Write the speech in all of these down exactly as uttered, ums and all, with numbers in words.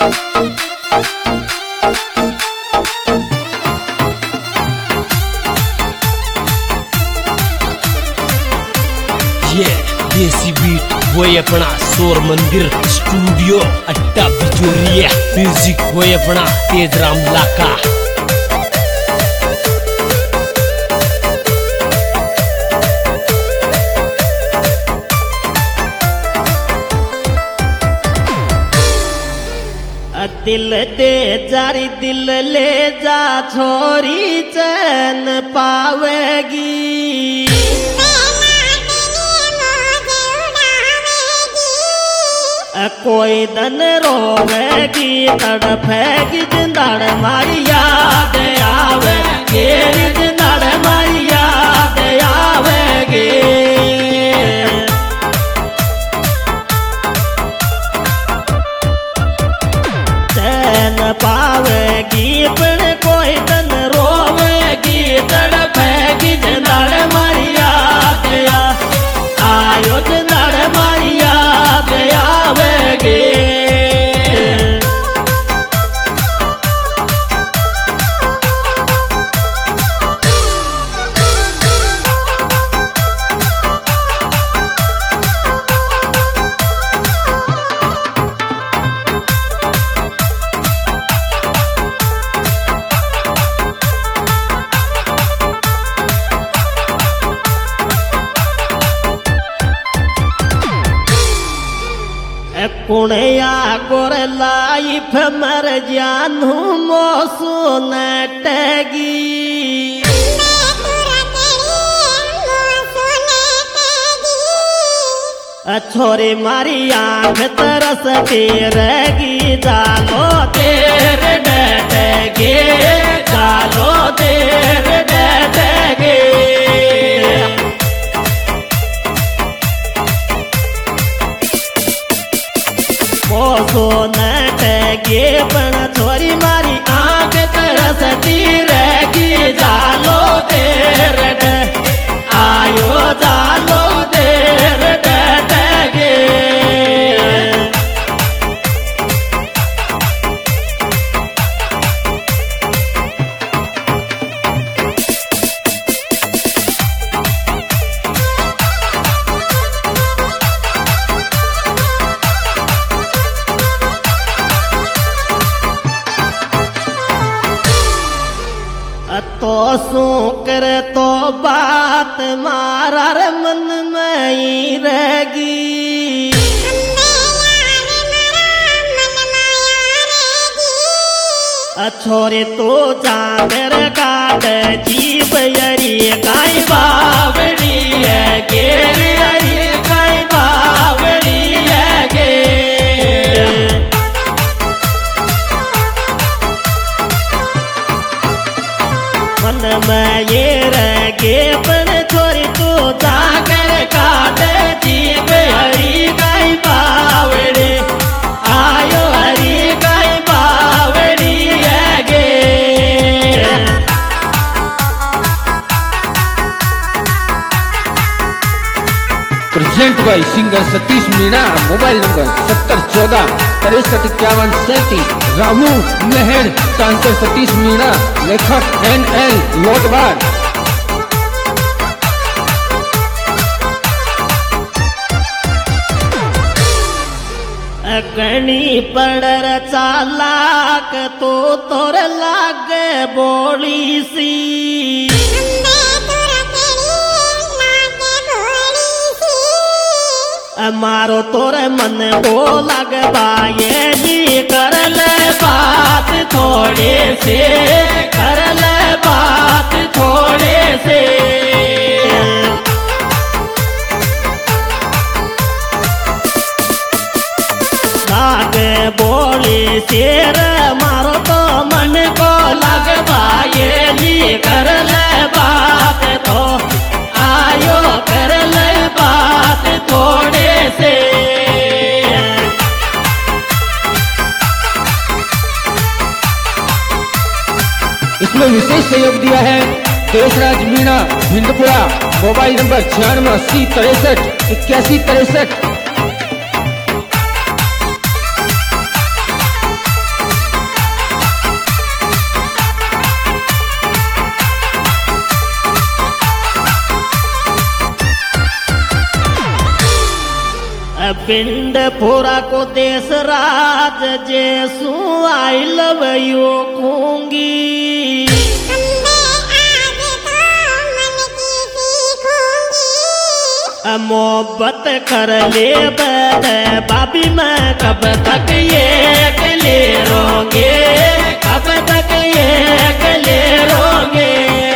ये देसी बीट वही अपना शोर मंदिर स्टूडियो अड्डा बिजोरिया म्यूजिक वही अपना तेज राम लाका। दिल दे जारी दिल ले जा छोरी चैन पावेगी, कोई दन रोवेगी तड़फेगी जिंदड़ मारी याद आवेगी, जिंदड़ मारी याद आवेगी। चैन पावेगी पण कोई दन रोवेगी तड़फेगी जिंदड़ मारी याद आयो, जिंदड़ मारी याद आवेगी। कुणया गोर लाइफ मर जानू मोसू नटगी, छोरी मारी आंख तरसती रहेगी, जानो देर डटेगी, जानो देर डटेगी। मोसो नटगी पण छोरी मारी आंख तरसती रहेगी, जालो देर आयो, जालो देर डटेगी। तो सू करे तो बात मारा रे मन में ही रहेगी, छोरे तो जा मेरे काट जीव यरी काई बावड़ी है गे, यरी काई बावड़ी है गे। मन में ये रगे पण छोरी तू जाकर काटे जीव हरी गाय बावड़ी आयो, हरी गाय बावड़ी है गे। Present by singer Satish Meena. Mobile number सत्तर चौदह तिरसठ इक्यावन सैंतीस। रामू मेहर डांसर सतीश मीणा। लेखक एन एल लोटवार। गणी पड़र चालाक तो तोर लागे बोली सी, मारो तोरे मन को लगवा ये जी कर ले बात थोड़े से, कर ले बात थोड़े से। लागे बोली शेर मारो तो मन को लगवा ये जी कर ले बात तो आयो, कर ले बात थोड़े से। इसमें विशेष सहयोग दिया है देशराज मीणा भिंडपुरा। मोबाइल नंबर छियानवे अस्सी तिरसठ इक्यासी तिरसठ। पिंड पूरा को देश राज जेसु आई लव यू खूंगी। मोहब्बत कर ले बदे बाबी मैं कब तक ये अकेले रोंगे, कब तक ये अकेले रोंगे।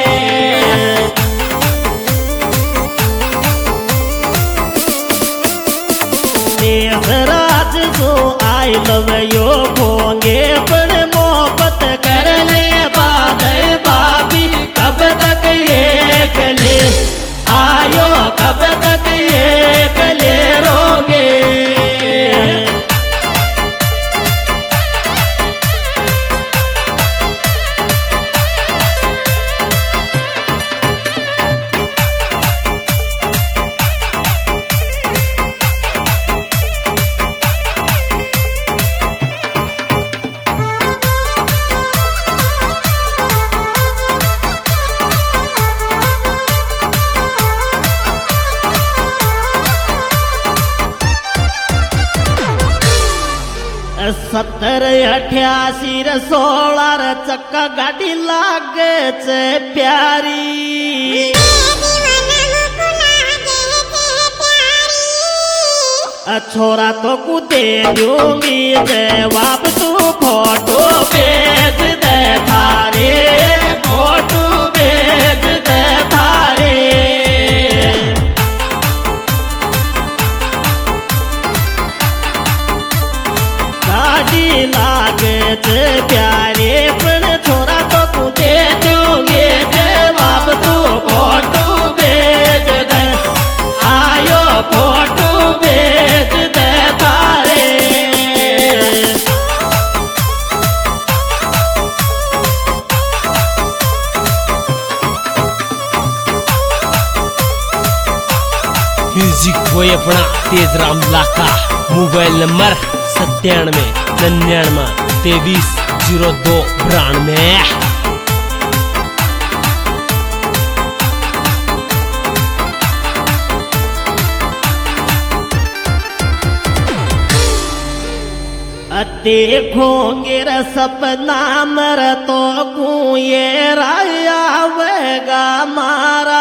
देश राज जो आई लव यू होंगे पर मोहब्बत कर ले बदे बाबी कब तक ये अकेले आयो, कब तक ये अकेले रोगे। सत्तर अठासी रे सोलह रे चक्का गाड़ी लागे छे प्यारी। छोरा तो कुदे दूंगी जवाब तू फोटो भेज दे थारे, फोटो भेज दे थारे। गाड़ी लागे छे प्यारे पण छोरा तो कुदे दूंगे जवाब तू फोटो भेज दे, आयो फोटो भेज दे तारे। म्यूजिक होए अपना तेज राम लाका। मोबाइल नंबर सत्तानवे निन्यानवे तेईस जीरो दो बानवे। देखोगे रे सपना मर तो कुए आवेगा मारा।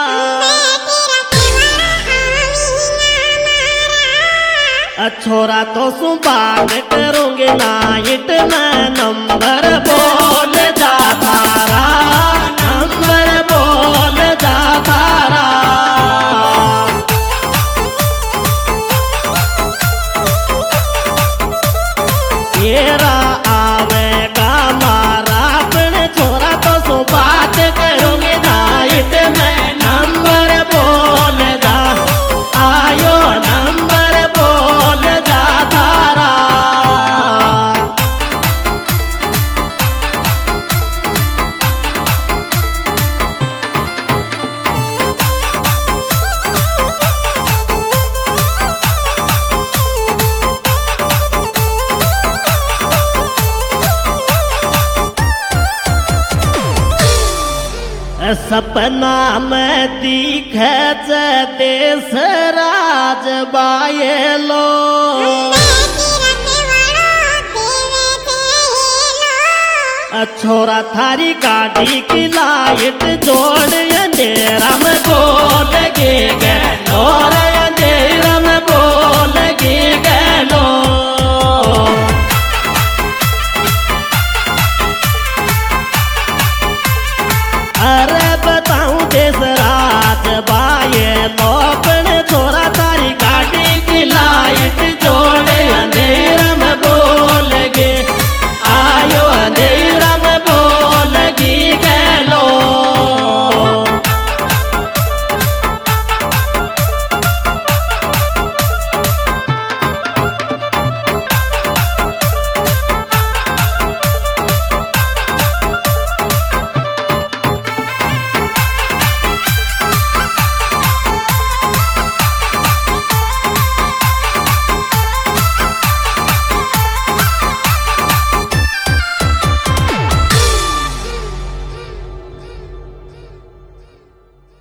छोरा तो सुबाग करोगे नाइट में नंबर बोल जा तारा, नंबर बोल जा तारा। तेरा आवेगा मारा पण छोरा तो सुबाग करोगे नाइट में नंबर बोल जा, आयो नंबर बोल जा तारा। सपना में दिखे जे देश राज बायलो। छोरा थारी गाड़ी की लाइट जोड़ अंधेरा में गोल गे गए और